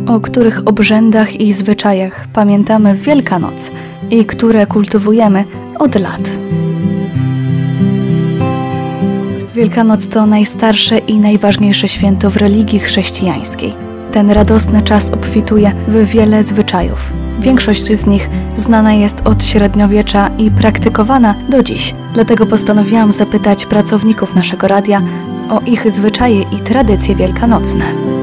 o których obrzędach i zwyczajach pamiętamy w Wielkanoc i które kultywujemy od lat. Wielkanoc to najstarsze i najważniejsze święto w religii chrześcijańskiej. Ten radosny czas obfituje w wiele zwyczajów. Większość z nich znana jest od średniowiecza i praktykowana do dziś. Dlatego postanowiłam zapytać pracowników naszego radia o ich zwyczaje i tradycje wielkanocne.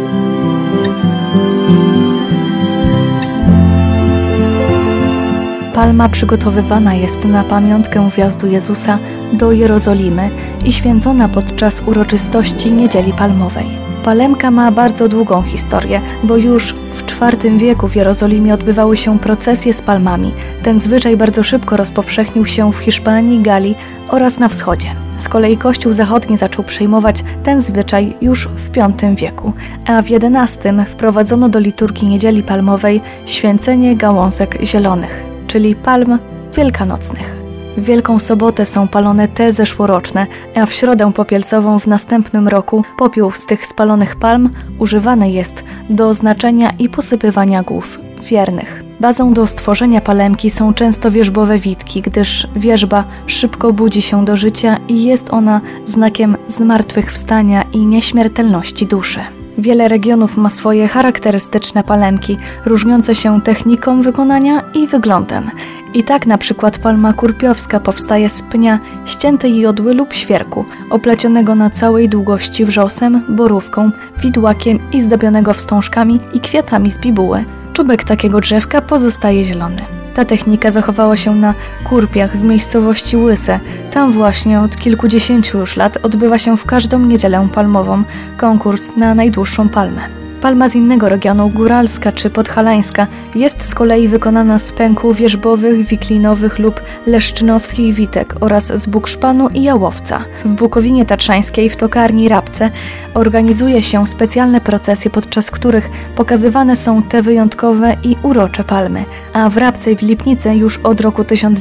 Palma przygotowywana jest na pamiątkę wjazdu Jezusa do Jerozolimy i święcona podczas uroczystości Niedzieli Palmowej. Palemka ma bardzo długą historię, bo już w IV wieku w Jerozolimie odbywały się procesje z palmami. Ten zwyczaj bardzo szybko rozpowszechnił się w Hiszpanii, Galii oraz na wschodzie. Z kolei Kościół Zachodni zaczął przejmować ten zwyczaj już w V wieku, a w XI wprowadzono do liturgii Niedzieli Palmowej święcenie gałązek zielonych, czyli palm wielkanocnych. W Wielką Sobotę są palone te zeszłoroczne, a w Środę Popielcową w następnym roku popiół z tych spalonych palm używany jest do oznaczenia i posypywania głów wiernych. Bazą do stworzenia palemki są często wierzbowe witki, gdyż wierzba szybko budzi się do życia i jest ona znakiem zmartwychwstania i nieśmiertelności duszy. Wiele regionów ma swoje charakterystyczne palemki, różniące się techniką wykonania i wyglądem. I tak na przykład palma kurpiowska powstaje z pnia ściętej jodły lub świerku, oplecionego na całej długości wrzosem, borówką, widłakiem i zdobionego wstążkami i kwiatami z bibuły. Czubek takiego drzewka pozostaje zielony. Ta technika zachowała się na Kurpiach w miejscowości Łyse. Tam właśnie od kilkudziesięciu już lat odbywa się w każdą niedzielę palmową konkurs na najdłuższą palmę. Palma z innego regionu, góralska czy podhalańska, jest z kolei wykonana z pęku wierzbowych, wiklinowych lub leszczynowskich witek oraz z bukszpanu i jałowca. W Bukowinie Tatrzańskiej w tokarni Rabce organizuje się specjalne procesje, podczas których pokazywane są te wyjątkowe i urocze palmy, a w Rabce i w Lipnicy już od roku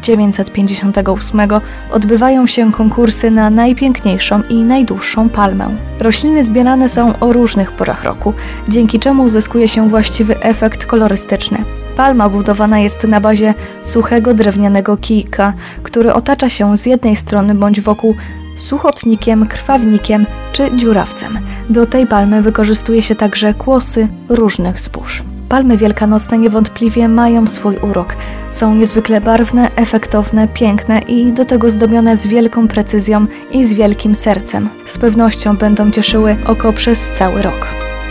1958 odbywają się konkursy na najpiękniejszą i najdłuższą palmę. Rośliny zbierane są o różnych porach roku, dzięki czemu uzyskuje się właściwy efekt kolorystyczny. Palma budowana jest na bazie suchego drewnianego kijka, który otacza się z jednej strony bądź wokół suchotnikiem, krwawnikiem czy dziurawcem. Do tej palmy wykorzystuje się także kłosy różnych zbóż. Palmy wielkanocne niewątpliwie mają swój urok. Są niezwykle barwne, efektowne, piękne i do tego zdobione z wielką precyzją i z wielkim sercem. Z pewnością będą cieszyły oko przez cały rok.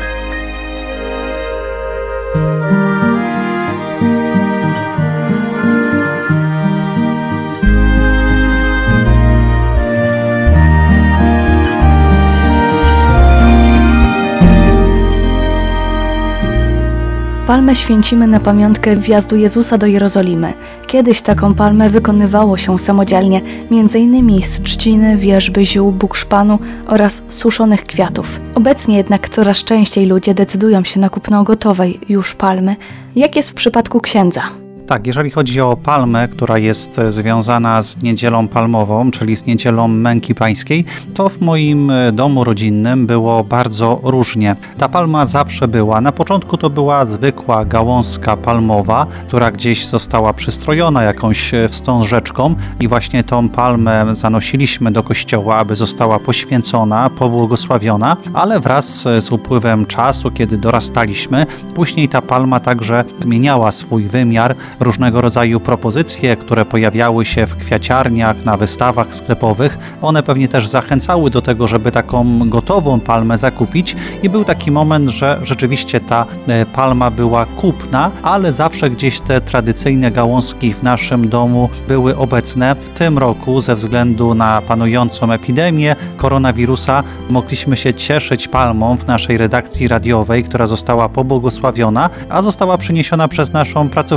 Palmę święcimy na pamiątkę wjazdu Jezusa do Jerozolimy. Kiedyś taką palmę wykonywało się samodzielnie, m.in. z trzciny, wierzby, ziół, bukszpanu oraz suszonych kwiatów. Obecnie jednak coraz częściej ludzie decydują się na kupno gotowej już palmy. Jak jest w przypadku księdza? Tak, jeżeli chodzi o palmę, która jest związana z Niedzielą Palmową, czyli z Niedzielą Męki Pańskiej, to w moim domu rodzinnym było bardzo różnie. Ta palma zawsze była. Na początku to była zwykła gałązka palmowa, która gdzieś została przystrojona jakąś wstążeczką i właśnie tą palmę zanosiliśmy do kościoła, aby została poświęcona, pobłogosławiona, ale wraz z upływem czasu, kiedy dorastaliśmy, później ta palma także zmieniała swój wymiar. Różnego rodzaju propozycje, które pojawiały się w kwiaciarniach, na wystawach sklepowych, one pewnie też zachęcały do tego, żeby taką gotową palmę zakupić i był taki moment, że rzeczywiście ta palma była kupna, ale zawsze gdzieś te tradycyjne gałązki w naszym domu były obecne. W tym roku ze względu na panującą epidemię koronawirusa mogliśmy się cieszyć palmą w naszej redakcji radiowej, która została pobłogosławiona, a została przyniesiona przez naszą pracownicę,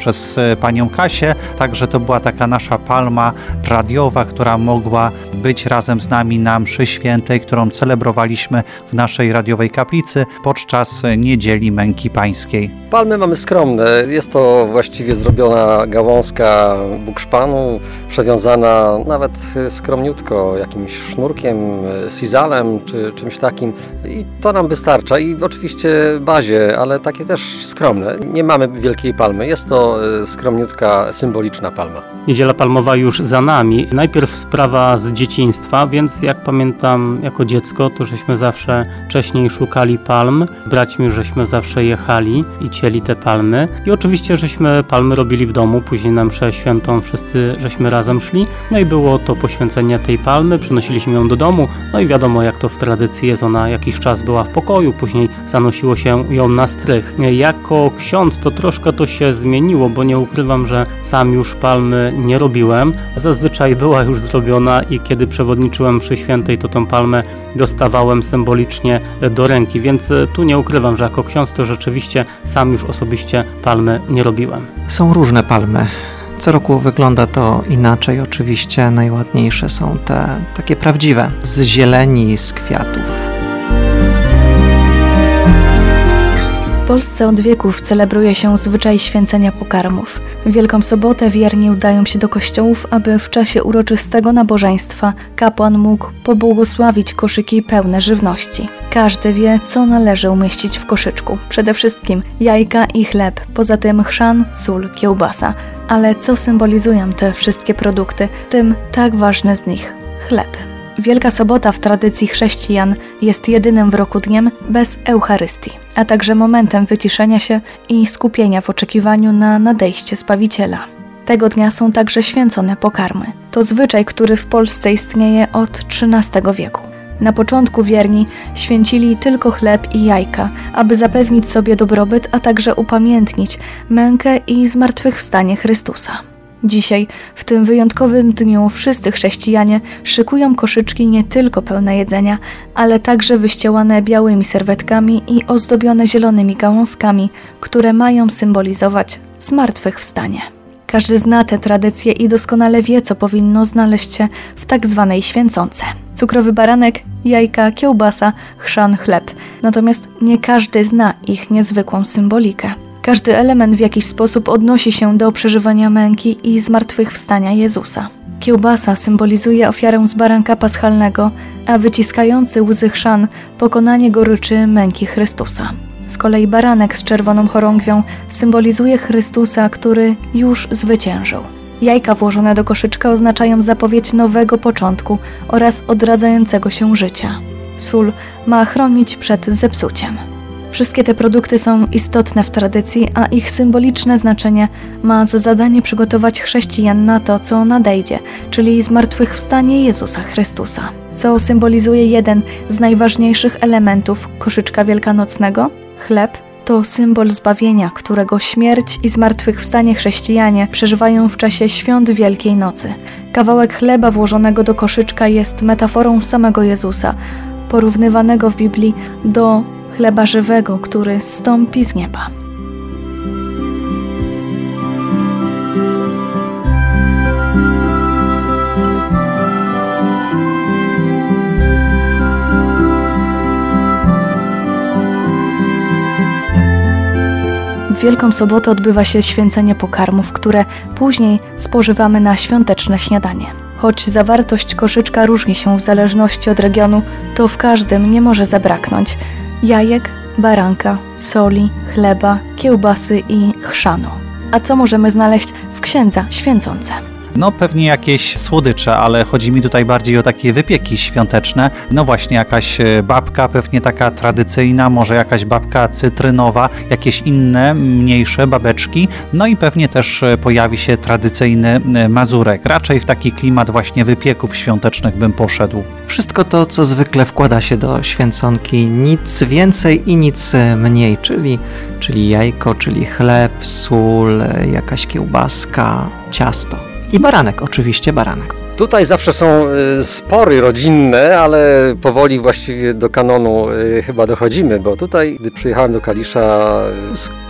przez panią Kasię, także to była taka nasza palma radiowa, która mogła być razem z nami na mszy świętej, którą celebrowaliśmy w naszej radiowej kaplicy podczas Niedzieli Męki Pańskiej. Palmy mamy skromne. Jest to właściwie zrobiona gałązka bukszpanu, przewiązana nawet skromniutko jakimś sznurkiem, sizalem czy czymś takim. I to nam wystarcza. I oczywiście bazie, ale takie też skromne. Nie mamy wielkiej palmy. Jest to skromniutka, symboliczna palma. Niedziela Palmowa już za nami. Najpierw sprawa z dzieciństwa, więc jak pamiętam jako dziecko, to żeśmy zawsze wcześniej szukali palm. Braćmi żeśmy zawsze jechali i cieli te palmy. I oczywiście żeśmy palmy robili w domu, później na mszę świętą wszyscy żeśmy razem szli. No i było to poświęcenie tej palmy, przynosiliśmy ją do domu. No i wiadomo, jak to w tradycji jest, ona jakiś czas była w pokoju, później zanosiło się ją na strych. Jako ksiądz to troszkę to się zmieniło, bo nie ukrywam, że sam już palmy nie robiłem. Zazwyczaj była już zrobiona i kiedy przewodniczyłem mszy świętej, to tą palmę dostawałem symbolicznie do ręki, więc tu nie ukrywam, że jako ksiądz to rzeczywiście sam już osobiście palmy nie robiłem. Są różne palmy. Co roku wygląda to inaczej. Oczywiście najładniejsze są te takie prawdziwe, z zieleni, z kwiatów. W Polsce od wieków celebruje się zwyczaj święcenia pokarmów. W Wielką Sobotę wierni udają się do kościołów, aby w czasie uroczystego nabożeństwa kapłan mógł pobłogosławić koszyki pełne żywności. Każdy wie, co należy umieścić w koszyczku. Przede wszystkim jajka i chleb, poza tym chrzan, sól, kiełbasa. Ale co symbolizują te wszystkie produkty, tym tak ważny z nich – chleb. Wielka Sobota w tradycji chrześcijan jest jedynym w roku dniem bez Eucharystii, a także momentem wyciszenia się i skupienia w oczekiwaniu na nadejście Zbawiciela. Tego dnia są także święcone pokarmy. To zwyczaj, który w Polsce istnieje od XIII wieku. Na początku wierni święcili tylko chleb i jajka, aby zapewnić sobie dobrobyt, a także upamiętnić mękę i zmartwychwstanie Chrystusa. Dzisiaj, w tym wyjątkowym dniu, wszyscy chrześcijanie szykują koszyczki nie tylko pełne jedzenia, ale także wyściełane białymi serwetkami i ozdobione zielonymi gałązkami, które mają symbolizować zmartwychwstanie. Każdy zna tę tradycję i doskonale wie, co powinno znaleźć się w tak zwanej święconce. Cukrowy baranek, jajka, kiełbasa, chrzan, chleb. Natomiast nie każdy zna ich niezwykłą symbolikę. Każdy element w jakiś sposób odnosi się do przeżywania męki i zmartwychwstania Jezusa. Kiełbasa symbolizuje ofiarę z baranka paschalnego, a wyciskający łzy chrzan pokonanie goryczy męki Chrystusa. Z kolei baranek z czerwoną chorągwią symbolizuje Chrystusa, który już zwyciężył. Jajka włożone do koszyczka oznaczają zapowiedź nowego początku oraz odradzającego się życia. Sól ma chronić przed zepsuciem. Wszystkie te produkty są istotne w tradycji, a ich symboliczne znaczenie ma za zadanie przygotować chrześcijan na to, co nadejdzie, czyli zmartwychwstanie Jezusa Chrystusa, co symbolizuje jeden z najważniejszych elementów koszyczka wielkanocnego – chleb. To symbol zbawienia, którego śmierć i zmartwychwstanie chrześcijanie przeżywają w czasie świąt Wielkiej Nocy. Kawałek chleba włożonego do koszyczka jest metaforą samego Jezusa, porównywanego w Biblii do chleba żywego, który zstąpi z nieba. W Wielką Sobotę odbywa się święcenie pokarmów, które później spożywamy na świąteczne śniadanie. Choć zawartość koszyczka różni się w zależności od regionu, to w każdym nie może zabraknąć jajek, baranka, soli, chleba, kiełbasy i chrzanu. A co możemy znaleźć w księdze święconce? No pewnie jakieś słodycze, ale chodzi mi tutaj bardziej o takie wypieki świąteczne. No właśnie jakaś babka, pewnie taka tradycyjna, może jakaś babka cytrynowa, jakieś inne, mniejsze babeczki. No i pewnie też pojawi się tradycyjny mazurek. Raczej w taki klimat właśnie wypieków świątecznych bym poszedł. Wszystko to, co zwykle wkłada się do święconki, nic więcej i nic mniej, czyli jajko, czyli chleb, sól, jakaś kiełbaska, ciasto. I baranek, oczywiście baranek. Tutaj zawsze są spory rodzinne, ale powoli właściwie do kanonu chyba dochodzimy, bo tutaj, gdy przyjechałem do Kalisza,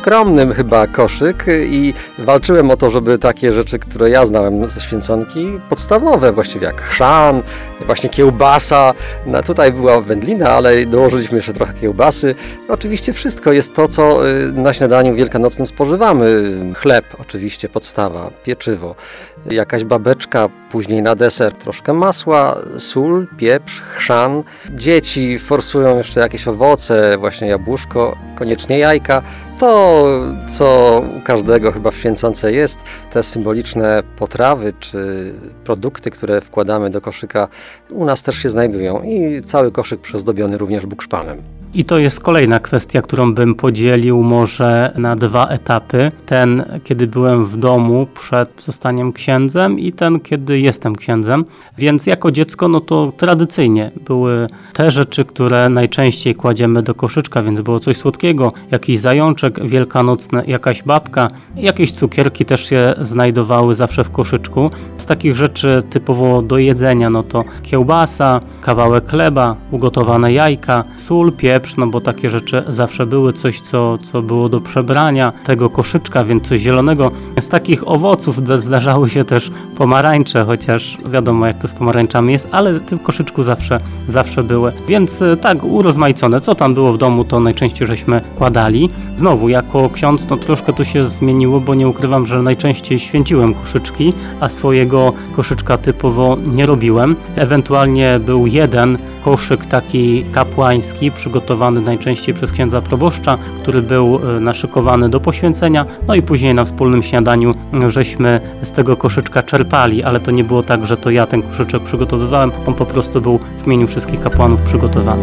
skromnym chyba koszyk i walczyłem o to, żeby takie rzeczy, które ja znałem ze święconki, podstawowe właściwie, jak chrzan, właśnie kiełbasa. No, tutaj była wędlina, ale dołożyliśmy jeszcze trochę kiełbasy. Oczywiście wszystko jest to, co na śniadaniu wielkanocnym spożywamy. Chleb oczywiście, podstawa, pieczywo, jakaś babeczka, później na deser troszkę masła, sól, pieprz, chrzan. Dzieci forsują jeszcze jakieś owoce, właśnie jabłuszko, koniecznie jajka. To, co u każdego chyba w święconce jest, te symboliczne potrawy czy produkty, które wkładamy do koszyka, u nas też się znajdują i cały koszyk przyozdobiony również bukszpanem. I to jest kolejna kwestia, którą bym podzielił może na 2 etapy. Ten, kiedy byłem w domu przed zostaniem księdzem i ten, kiedy jestem księdzem. Więc jako dziecko, no to tradycyjnie były te rzeczy, które najczęściej kładziemy do koszyczka, więc było coś słodkiego, jakiś zajączek wielkanocny, jakaś babka, jakieś cukierki też się znajdowały zawsze w koszyczku. Z takich rzeczy typowo do jedzenia, no to kiełbasa, kawałek chleba, ugotowane jajka, sól, pieprz, no bo takie rzeczy zawsze były, coś co było do przebrania tego koszyczka, więc coś zielonego. Z takich owoców zdarzały się też pomarańcze, chociaż wiadomo jak to z pomarańczami jest, ale w tym koszyczku zawsze były. Więc tak urozmaicone, co tam było w domu, to najczęściej żeśmy kładali. Znowu, jako ksiądz, no troszkę to się zmieniło, bo nie ukrywam, że najczęściej święciłem koszyczki, a swojego koszyczka typowo nie robiłem. Ewentualnie był jeden koszyk taki kapłański, przygotowany najczęściej przez księdza proboszcza, który był naszykowany do poświęcenia, no i później na wspólnym śniadaniu żeśmy z tego koszyczka czerpali, ale to nie było tak, że to ja ten koszyczek przygotowywałem, on po prostu był w imieniu wszystkich kapłanów przygotowany.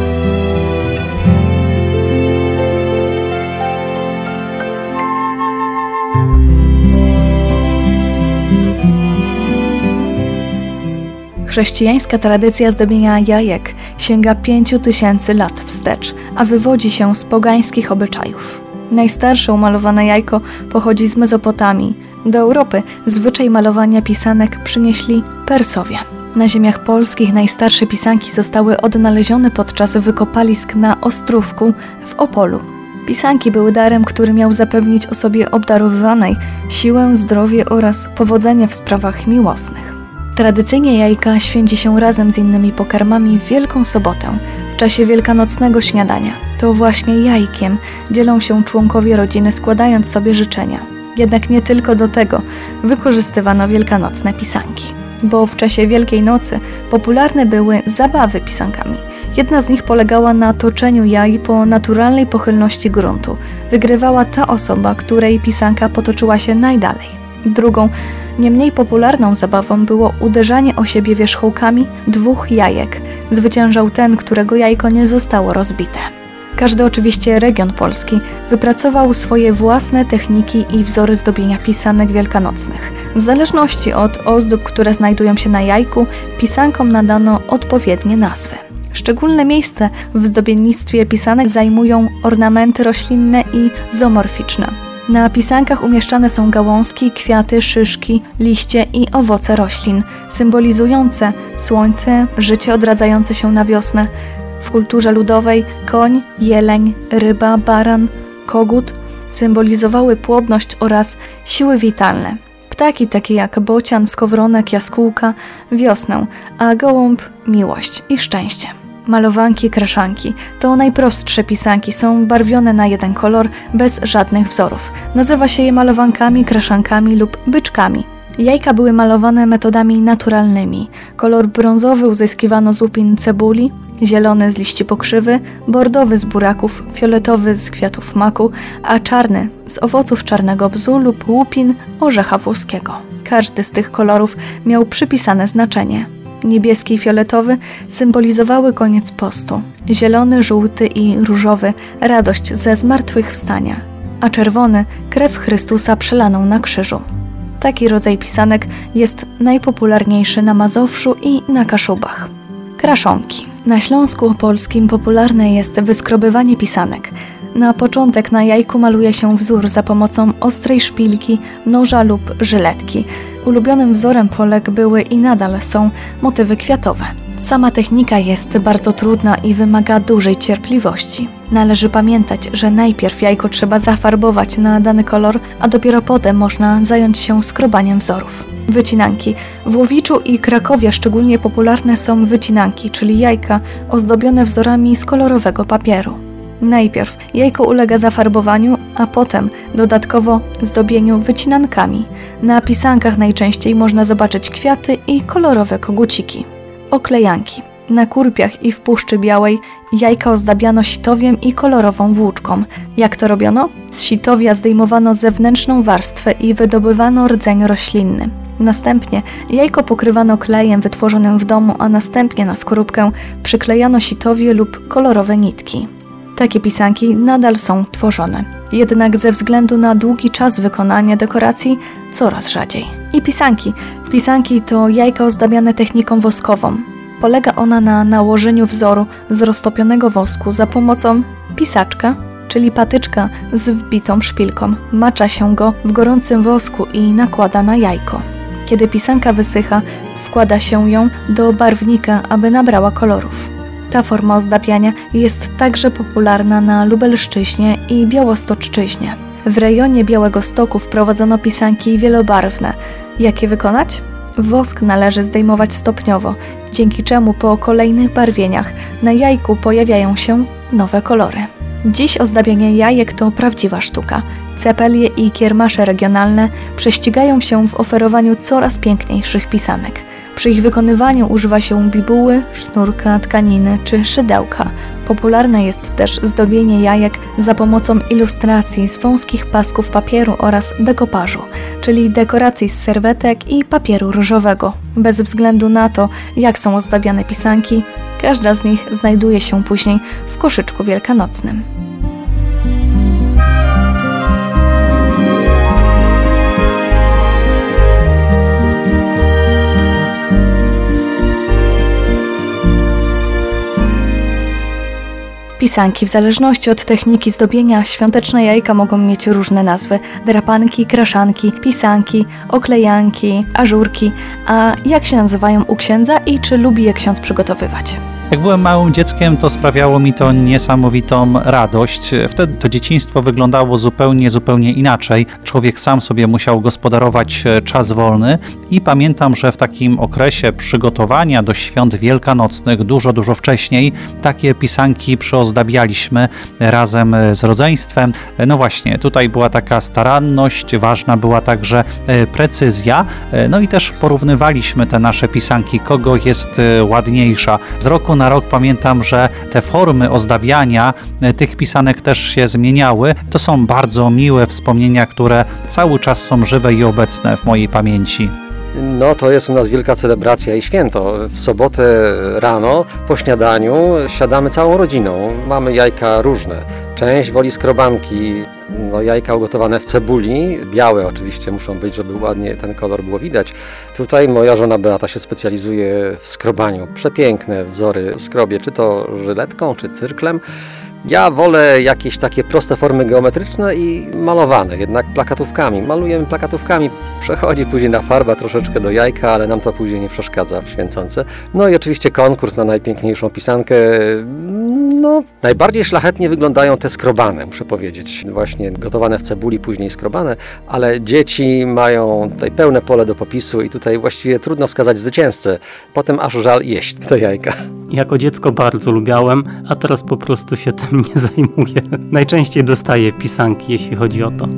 Chrześcijańska tradycja zdobienia jajek sięga 5000 lat wstecz, a wywodzi się z pogańskich obyczajów. Najstarsze umalowane jajko pochodzi z Mezopotamii. Do Europy zwyczaj malowania pisanek przynieśli Persowie. Na ziemiach polskich najstarsze pisanki zostały odnalezione podczas wykopalisk na Ostrówku w Opolu. Pisanki były darem, który miał zapewnić osobie obdarowywanej siłę, zdrowie oraz powodzenie w sprawach miłosnych. Tradycyjnie jajka święci się razem z innymi pokarmami w Wielką Sobotę, w czasie wielkanocnego śniadania. To właśnie jajkiem dzielą się członkowie rodziny, składając sobie życzenia. Jednak nie tylko do tego wykorzystywano wielkanocne pisanki, bo w czasie Wielkiej Nocy popularne były zabawy pisankami. Jedna z nich polegała na toczeniu jaj po naturalnej pochylności gruntu. Wygrywała ta osoba, której pisanka potoczyła się najdalej. Drugą, nie mniej popularną zabawą było uderzanie o siebie wierzchołkami 2 jajek. Zwyciężał ten, którego jajko nie zostało rozbite. Każdy oczywiście region Polski wypracował swoje własne techniki i wzory zdobienia pisanek wielkanocnych. W zależności od ozdób, które znajdują się na jajku, pisankom nadano odpowiednie nazwy. Szczególne miejsce w zdobiennictwie pisanek zajmują ornamenty roślinne i zoomorficzne. Na pisankach umieszczane są gałązki, kwiaty, szyszki, liście i owoce roślin, symbolizujące słońce, życie odradzające się na wiosnę. W kulturze ludowej koń, jeleń, ryba, baran, kogut symbolizowały płodność oraz siły witalne. Ptaki takie jak bocian, skowronek, jaskółka, wiosnę, a gołąb miłość i szczęście. Malowanki, kraszanki to najprostsze pisanki, są barwione na jeden kolor, bez żadnych wzorów. Nazywa się je malowankami, kraszankami lub byczkami. Jajka były malowane metodami naturalnymi. Kolor brązowy uzyskiwano z łupin cebuli, zielony z liści pokrzywy, bordowy z buraków, fioletowy z kwiatów maku, a czarny z owoców czarnego bzu lub łupin orzecha włoskiego. Każdy z tych kolorów miał przypisane znaczenie. Niebieski i fioletowy symbolizowały koniec postu, zielony, żółty i różowy radość ze zmartwychwstania, a czerwony krew Chrystusa przelaną na krzyżu. Taki rodzaj pisanek jest najpopularniejszy na Mazowszu i na Kaszubach. Kraszonki. Na Śląsku Opolskim popularne jest wyskrobywanie pisanek. Na początek na jajku maluje się wzór za pomocą ostrej szpilki, noża lub żyletki. Ulubionym wzorem Polek były i nadal są motywy kwiatowe. Sama technika jest bardzo trudna i wymaga dużej cierpliwości. Należy pamiętać, że najpierw jajko trzeba zafarbować na dany kolor, a dopiero potem można zająć się skrobaniem wzorów. Wycinanki. W Łowiczu i Krakowie szczególnie popularne są wycinanki, czyli jajka ozdobione wzorami z kolorowego papieru. Najpierw jajko ulega zafarbowaniu, a potem dodatkowo zdobieniu wycinankami. Na pisankach najczęściej można zobaczyć kwiaty i kolorowe koguciki. Oklejanki. Na kurpiach i w Puszczy Białej jajka ozdabiano sitowiem i kolorową włóczką. Jak to robiono? Z sitowia zdejmowano zewnętrzną warstwę i wydobywano rdzeń roślinny. Następnie jajko pokrywano klejem wytworzonym w domu, a następnie na skorupkę przyklejano sitowie lub kolorowe nitki. Takie pisanki nadal są tworzone. Jednak ze względu na długi czas wykonania dekoracji coraz rzadziej. I pisanki. Pisanki to jajka ozdabiane techniką woskową. Polega ona na nałożeniu wzoru z roztopionego wosku za pomocą pisaczka, czyli patyczka z wbitą szpilką. Macza się go w gorącym wosku i nakłada na jajko. Kiedy pisanka wysycha, wkłada się ją do barwnika, aby nabrała kolorów. Ta forma ozdabiania jest także popularna na Lubelszczyźnie i Białostoczczyźnie. W rejonie Białegostoku wprowadzono pisanki wielobarwne. Jak je wykonać? Wosk należy zdejmować stopniowo, dzięki czemu po kolejnych barwieniach na jajku pojawiają się nowe kolory. Dziś ozdabianie jajek to prawdziwa sztuka. Cepelie i kiermasze regionalne prześcigają się w oferowaniu coraz piękniejszych pisanek. Przy ich wykonywaniu używa się bibuły, sznurka, tkaniny czy szydełka. Popularne jest też zdobienie jajek za pomocą ilustracji z wąskich pasków papieru oraz dekopażu, czyli dekoracji z serwetek i papieru różowego. Bez względu na to, jak są ozdabiane pisanki, każda z nich znajduje się później w koszyczku wielkanocnym. Pisanki. W zależności od techniki zdobienia świąteczne jajka mogą mieć różne nazwy. Drapanki, kraszanki, pisanki, oklejanki, ażurki. A jak się nazywają u księdza i czy lubi je ksiądz przygotowywać? Jak byłem małym dzieckiem, to sprawiało mi to niesamowitą radość. Wtedy to dzieciństwo wyglądało zupełnie inaczej. Człowiek sam sobie musiał gospodarować czas wolny i pamiętam, że w takim okresie przygotowania do świąt wielkanocnych, dużo wcześniej, takie pisanki przyozdabialiśmy razem z rodzeństwem. No właśnie, tutaj była taka staranność, ważna była także precyzja, no i też porównywaliśmy te nasze pisanki, kogo jest ładniejsza. Z roku na rok pamiętam, że te formy ozdabiania tych pisanek też się zmieniały. To są bardzo miłe wspomnienia, które cały czas są żywe i obecne w mojej pamięci. No to jest u nas wielka celebracja i święto. W sobotę rano po śniadaniu siadamy całą rodziną. Mamy jajka różne. Część woli skrobanki, jajka ugotowane w cebuli, białe oczywiście muszą być, żeby ładnie ten kolor było widać. Tutaj moja żona Beata się specjalizuje w skrobaniu. Przepiękne wzory skrobie, czy to żyletką, czy cyrklem. Ja wolę jakieś takie proste formy geometryczne i malowane, jednak plakatówkami. Malujemy plakatówkami, przechodzi później na farba troszeczkę do jajka, ale nam to później nie przeszkadza w święconce. No i oczywiście konkurs na najpiękniejszą pisankę. Najbardziej szlachetnie wyglądają te skrobane, muszę powiedzieć. Właśnie gotowane w cebuli, później skrobane, ale dzieci mają tutaj pełne pole do popisu i tutaj właściwie trudno wskazać zwycięzcę. Potem aż żal jeść te jajka. Jako dziecko bardzo lubiałem, a teraz po prostu się tym nie zajmuję. Najczęściej dostaję pisanki, jeśli chodzi o to.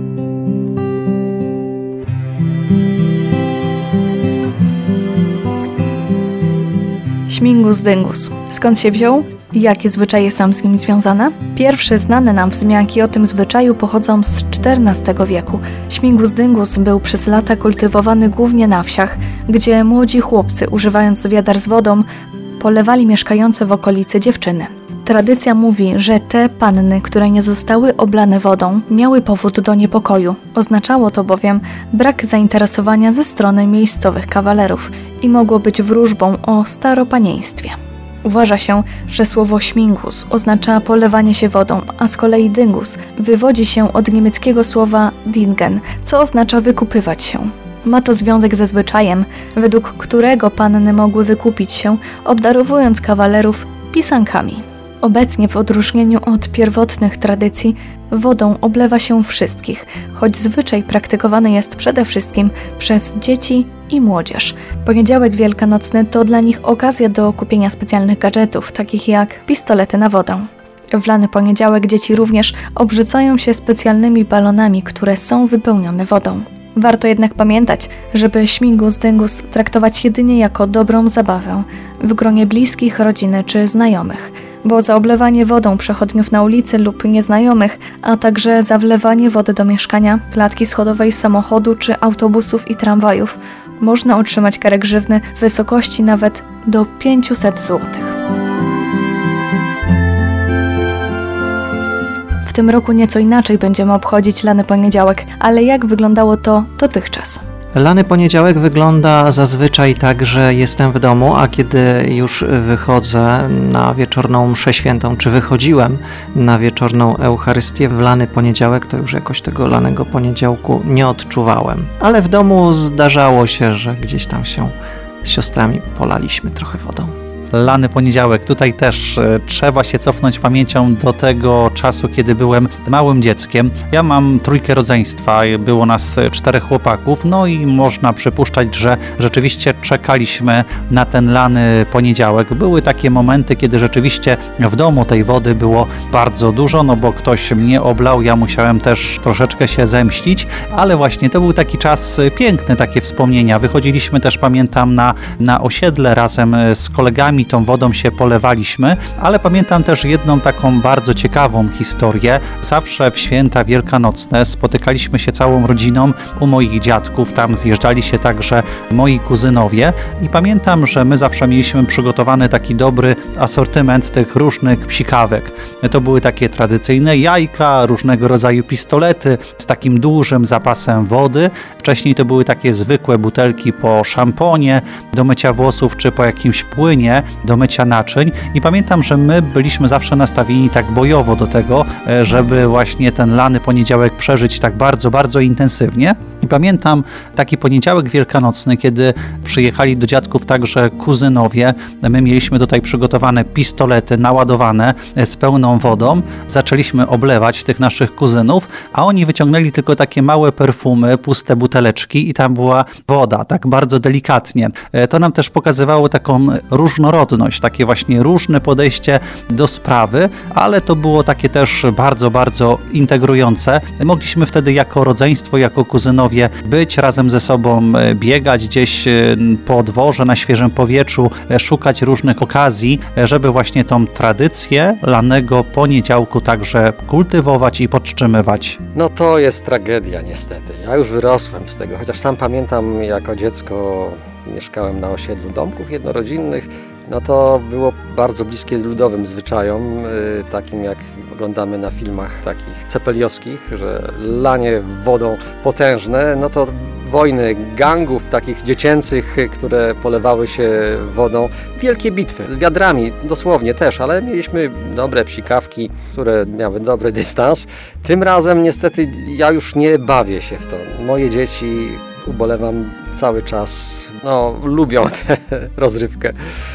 Śmigus dyngus. Skąd się wziął? Jakie zwyczaje są z nim związane? Pierwsze znane nam wzmianki o tym zwyczaju pochodzą z XIV wieku. Śmigus dyngus był przez lata kultywowany głównie na wsiach, gdzie młodzi chłopcy, używając wiader z wodą, polewali mieszkające w okolicy dziewczyny. Tradycja mówi, że te panny, które nie zostały oblane wodą, miały powód do niepokoju. Oznaczało to bowiem brak zainteresowania ze strony miejscowych kawalerów i mogło być wróżbą o staropanieństwie. Uważa się, że słowo śmigus oznacza polewanie się wodą, a z kolei dyngus wywodzi się od niemieckiego słowa dingen, co oznacza wykupywać się. Ma to związek ze zwyczajem, według którego panny mogły wykupić się, obdarowując kawalerów pisankami. Obecnie, w odróżnieniu od pierwotnych tradycji, wodą oblewa się wszystkich, choć zwyczaj praktykowany jest przede wszystkim przez dzieci i młodzież. Poniedziałek wielkanocny to dla nich okazja do kupienia specjalnych gadżetów, takich jak pistolety na wodę. W lany poniedziałek dzieci również obrzucają się specjalnymi balonami, które są wypełnione wodą. Warto jednak pamiętać, żeby śmigus dyngus traktować jedynie jako dobrą zabawę w gronie bliskich, rodziny czy znajomych, bo za oblewanie wodą przechodniów na ulicy lub nieznajomych, a także za wlewanie wody do mieszkania, klatki schodowej samochodu czy autobusów i tramwajów można otrzymać karę grzywny w wysokości nawet do 500 zł. W tym roku nieco inaczej będziemy obchodzić lany poniedziałek, ale jak wyglądało to dotychczas? Lany poniedziałek wygląda zazwyczaj tak, że jestem w domu, a kiedy już wychodzę na wieczorną mszę świętą, czy wychodziłem na wieczorną Eucharystię w lany poniedziałek, to już jakoś tego lanego poniedziałku nie odczuwałem. Ale w domu zdarzało się, że gdzieś tam się z siostrami polaliśmy trochę wodą. Lany poniedziałek. Tutaj też trzeba się cofnąć pamięcią do tego czasu, kiedy byłem małym dzieckiem. Ja mam trójkę rodzeństwa, było nas 4 chłopaków, no i można przypuszczać, że rzeczywiście czekaliśmy na ten lany poniedziałek. Były takie momenty, kiedy rzeczywiście w domu tej wody było bardzo dużo, no bo ktoś mnie oblał, ja musiałem też troszeczkę się zemścić, ale właśnie to był taki czas piękny, takie wspomnienia. Wychodziliśmy też, pamiętam, na osiedle razem z kolegami, tą wodą się polewaliśmy, ale pamiętam też jedną taką bardzo ciekawą historię. Zawsze w święta wielkanocne spotykaliśmy się całą rodziną u moich dziadków, tam zjeżdżali się także moi kuzynowie i pamiętam, że my zawsze mieliśmy przygotowany taki dobry asortyment tych różnych psikawek. To były takie tradycyjne jajka, różnego rodzaju pistolety z takim dużym zapasem wody. Wcześniej to były takie zwykłe butelki po szamponie do mycia włosów czy po jakimś płynie do mycia naczyń i pamiętam, że my byliśmy zawsze nastawieni tak bojowo do tego, żeby właśnie ten lany poniedziałek przeżyć tak bardzo, bardzo intensywnie. I pamiętam taki poniedziałek wielkanocny, kiedy przyjechali do dziadków także kuzynowie. My mieliśmy tutaj przygotowane pistolety naładowane z pełną wodą. Zaczęliśmy oblewać tych naszych kuzynów, a oni wyciągnęli tylko takie małe perfumy, puste buteleczki i tam była woda, tak bardzo delikatnie. To nam też pokazywało taką różnorodność, takie właśnie różne podejście do sprawy, ale to było takie też bardzo, bardzo integrujące. Mogliśmy wtedy jako rodzeństwo, jako kuzynowie być razem ze sobą, biegać gdzieś po dworze na świeżym powietrzu, szukać różnych okazji, żeby właśnie tą tradycję lanego poniedziałku także kultywować i podtrzymywać. No to jest tragedia niestety. Ja już wyrosłem z tego, chociaż sam pamiętam jako dziecko mieszkałem na osiedlu domków jednorodzinnych. No to było bardzo bliskie ludowym zwyczajom, takim jak oglądamy na filmach takich cepeliowskich, że lanie wodą potężne, no to wojny gangów takich dziecięcych, które polewały się wodą, wielkie bitwy, wiadrami dosłownie też, ale mieliśmy dobre psikawki, które miały dobry dystans. Tym razem niestety ja już nie bawię się w to. Moje dzieci, ubolewam cały czas, lubią tę rozrywkę.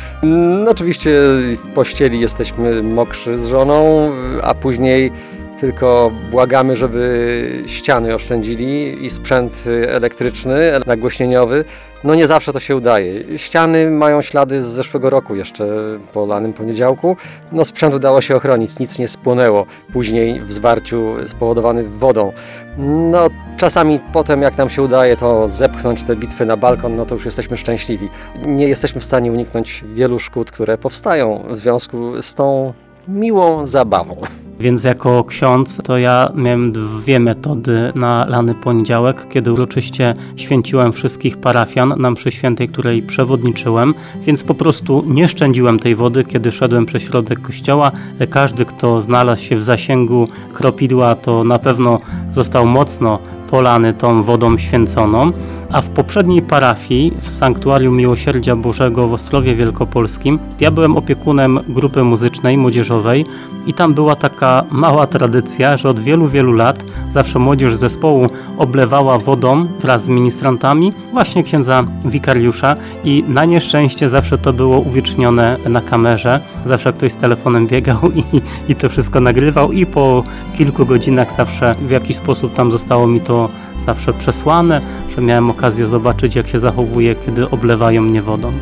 No, oczywiście w pościeli jesteśmy mokrzy z żoną, a później tylko błagamy, żeby ściany oszczędzili i sprzęt elektryczny, nagłośnieniowy. No nie zawsze to się udaje. Ściany mają ślady z zeszłego roku jeszcze po lanym poniedziałku. No sprzęt udało się ochronić, nic nie spłonęło później w zwarciu spowodowanym wodą. No czasami potem jak nam się udaje to zepchnąć te bitwy na balkon, no to już jesteśmy szczęśliwi. Nie jesteśmy w stanie uniknąć wielu szkód, które powstają w związku z tą miłą zabawą. Więc jako ksiądz to ja miałem 2 metody na lany poniedziałek, kiedy uroczyście święciłem wszystkich parafian na mszy świętej, której przewodniczyłem, więc po prostu nie szczędziłem tej wody, kiedy szedłem przez środek kościoła. Każdy, kto znalazł się w zasięgu kropidła, to na pewno został mocno polany tą wodą święconą. A w poprzedniej parafii, w Sanktuarium Miłosierdzia Bożego w Ostrowie Wielkopolskim, ja byłem opiekunem grupy muzycznej, młodzieżowej i tam była taka mała tradycja, że od wielu, wielu lat zawsze młodzież zespołu oblewała wodą wraz z ministrantami właśnie księdza wikariusza i na nieszczęście zawsze to było uwiecznione na kamerze. Zawsze ktoś z telefonem biegał i to wszystko nagrywał i po kilku godzinach zawsze w jakiś sposób tam zostało mi to zawsze przesłane, że miałem okazję zobaczyć, jak się zachowuje, kiedy oblewają mnie wodą.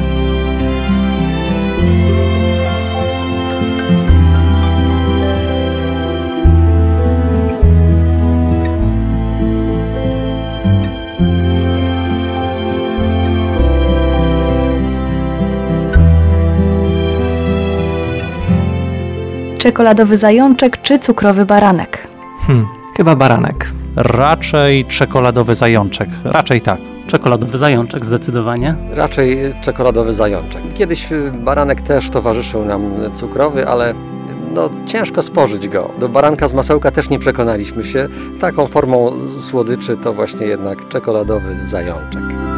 Czekoladowy zajączek czy cukrowy baranek? Chyba baranek. Raczej czekoladowy zajączek. Raczej tak. Czekoladowy zajączek zdecydowanie. Raczej czekoladowy zajączek. Kiedyś baranek też towarzyszył nam cukrowy, ale ciężko spożyć go. Do baranka z masełka też nie przekonaliśmy się. Taką formą słodyczy to właśnie jednak czekoladowy zajączek.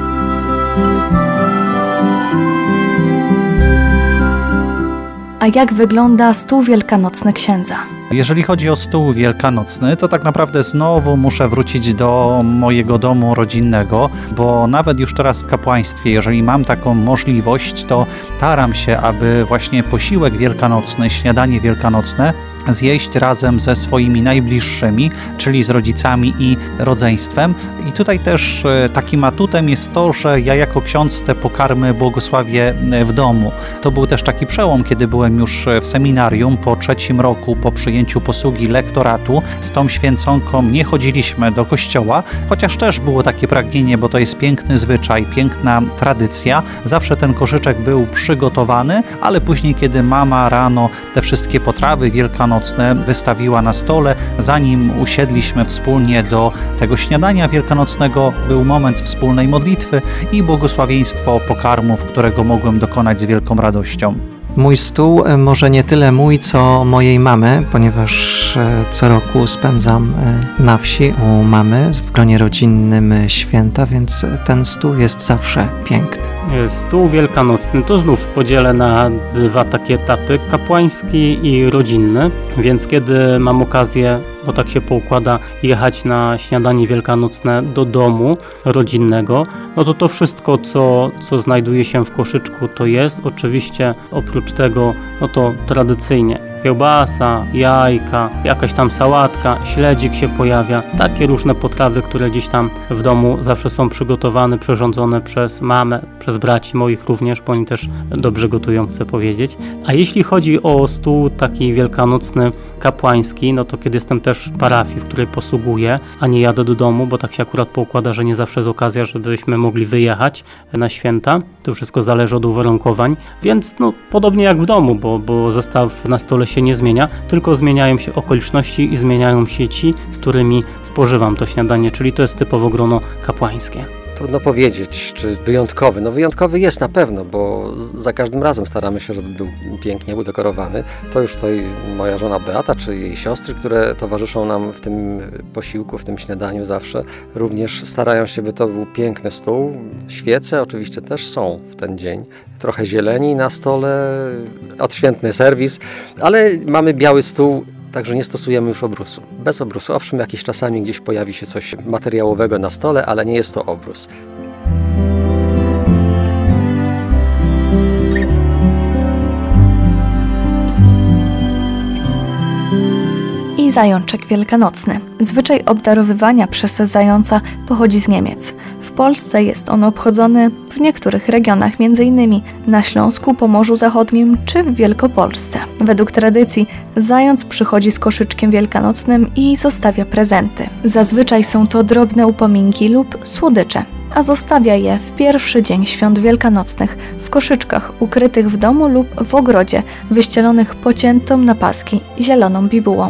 A jak wygląda stół wielkanocny księdza? Jeżeli chodzi o stół wielkanocny, to tak naprawdę znowu muszę wrócić do mojego domu rodzinnego, bo nawet już teraz w kapłaństwie, jeżeli mam taką możliwość, to staram się, aby właśnie posiłek wielkanocny, śniadanie wielkanocne zjeść razem ze swoimi najbliższymi, czyli z rodzicami i rodzeństwem. I tutaj też takim atutem jest to, że ja jako ksiądz te pokarmy błogosławię w domu. To był też taki przełom, kiedy byłem już w seminarium po 3. roku, po przyjęciu posługi lektoratu. Z tą święconką nie chodziliśmy do kościoła, chociaż też było takie pragnienie, bo to jest piękny zwyczaj, piękna tradycja. Zawsze ten koszyczek był przygotowany, ale później, kiedy mama rano te wszystkie potrawy wielkanocne wystawiła na stole, zanim usiedliśmy wspólnie do tego śniadania wielkanocnego, był moment wspólnej modlitwy i błogosławieństwo pokarmów, którego mogłem dokonać z wielką radością. Mój stół, może nie tyle mój, co mojej mamy, ponieważ co roku spędzam na wsi u mamy w gronie rodzinnym święta, więc ten stół jest zawsze piękny. Stół wielkanocny to znów podzielę na 2 takie etapy, kapłański i rodzinny, więc kiedy mam okazję, bo tak się poukłada, jechać na śniadanie wielkanocne do domu rodzinnego, to wszystko, co znajduje się w koszyczku, to jest oczywiście oprócz tego, to tradycyjnie kiełbasa, jajka, jakaś tam sałatka, śledzik się pojawia, takie różne potrawy, które gdzieś tam w domu zawsze są przygotowane, przyrządzone przez mamę, przez braci moich również, bo oni też dobrze gotują, chcę powiedzieć. A jeśli chodzi o stół taki wielkanocny, kapłański, to kiedy jestem też w parafii, w której posługuję, a nie jadę do domu, bo tak się akurat poukłada, że nie zawsze jest okazja, żebyśmy mogli wyjechać na święta. To wszystko zależy od uwarunkowań, więc podobnie jak w domu, bo zestaw na stole się nie zmienia, tylko zmieniają się okoliczności i zmieniają się ci, z którymi spożywam to śniadanie, czyli to jest typowo grono kapłańskie. Trudno powiedzieć, czy wyjątkowy. Wyjątkowy jest na pewno, bo za każdym razem staramy się, żeby był pięknie udekorowany. To już tutaj moja żona Beata, czy jej siostry, które towarzyszą nam w tym posiłku, w tym śniadaniu zawsze, również starają się, by to był piękny stół. Świece oczywiście też są w ten dzień. Trochę zieleni na stole, odświętny serwis, ale mamy biały stół. Także nie stosujemy już obrusu. Bez obrusu. Owszem, jakieś czasami gdzieś pojawi się coś materiałowego na stole, ale nie jest to obrus. I zajączek wielkanocny. Zwyczaj obdarowywania przez zająca pochodzi z Niemiec. W Polsce jest on obchodzony w niektórych regionach, m.in. na Śląsku, Pomorzu Zachodnim czy w Wielkopolsce. Według tradycji zając przychodzi z koszyczkiem wielkanocnym i zostawia prezenty. Zazwyczaj są to drobne upominki lub słodycze, a zostawia je w pierwszy dzień świąt wielkanocnych w koszyczkach ukrytych w domu lub w ogrodzie, wyścielonych pociętą na paski zieloną bibułą.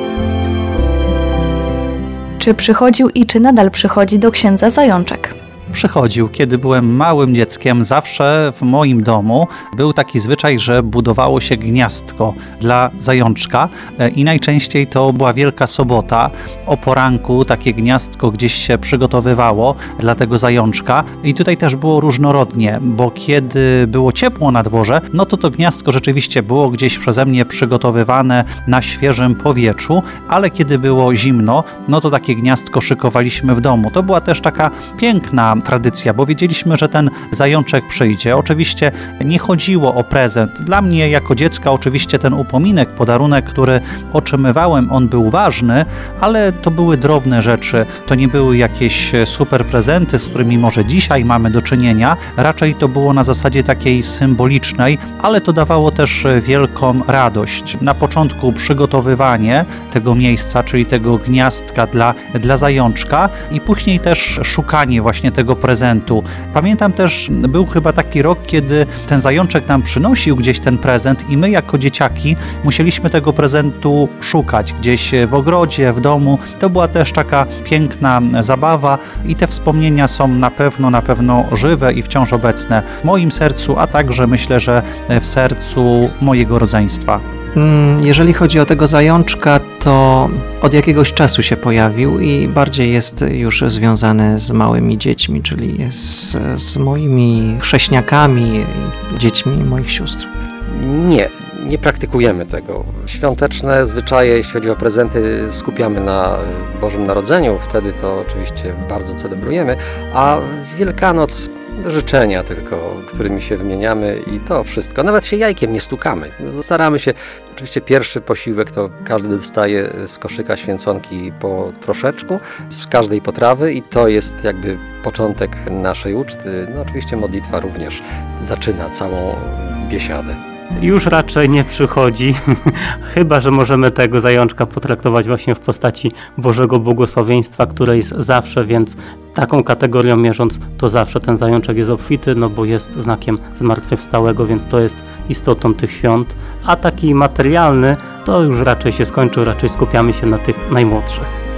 Czy przychodził i czy nadal przychodzi do księdza zajączek? Przychodził. Kiedy byłem małym dzieckiem, zawsze w moim domu był taki zwyczaj, że budowało się gniazdko dla zajączka i najczęściej to była Wielka Sobota. O poranku takie gniazdko gdzieś się przygotowywało dla tego zajączka i tutaj też było różnorodnie, bo kiedy było ciepło na dworze, no to gniazdko rzeczywiście było gdzieś przeze mnie przygotowywane na świeżym powietrzu, ale kiedy było zimno, no to takie gniazdko szykowaliśmy w domu. To była też taka piękna tradycja, bo wiedzieliśmy, że ten zajączek przyjdzie. Oczywiście nie chodziło o prezent. Dla mnie jako dziecka oczywiście ten upominek, podarunek, który otrzymywałem, on był ważny, ale to były drobne rzeczy. To nie były jakieś super prezenty, z którymi może dzisiaj mamy do czynienia. Raczej to było na zasadzie takiej symbolicznej, ale to dawało też wielką radość. Na początku przygotowywanie tego miejsca, czyli tego gniazdka dla zajączka i później też szukanie właśnie tego prezentu. Pamiętam też, był chyba taki rok, kiedy ten zajączek nam przynosił gdzieś ten prezent i my jako dzieciaki musieliśmy tego prezentu szukać gdzieś w ogrodzie, w domu. To była też taka piękna zabawa i te wspomnienia są na pewno żywe i wciąż obecne w moim sercu, a także myślę, że w sercu mojego rodzeństwa. Jeżeli chodzi o tego zajączka, to od jakiegoś czasu się pojawił i bardziej jest już związany z małymi dziećmi, czyli z moimi chrześniakami i dziećmi moich sióstr. Nie praktykujemy tego. Świąteczne zwyczaje, jeśli chodzi o prezenty, skupiamy na Bożym Narodzeniu, wtedy to oczywiście bardzo celebrujemy, a Wielkanoc życzenia tylko, którymi się wymieniamy i to wszystko. Nawet się jajkiem nie stukamy. Staramy się, oczywiście pierwszy posiłek to każdy dostaje z koszyka święconki po troszeczku, z każdej potrawy i to jest jakby początek naszej uczty. No oczywiście modlitwa również zaczyna całą biesiadę. Już raczej nie przychodzi, chyba że możemy tego zajączka potraktować właśnie w postaci Bożego Błogosławieństwa, które jest zawsze, więc taką kategorią mierząc, to zawsze ten zajączek jest obfity, no bo jest znakiem zmartwychwstałego, więc to jest istotą tych świąt, a taki materialny to już raczej się skończył, raczej skupiamy się na tych najmłodszych.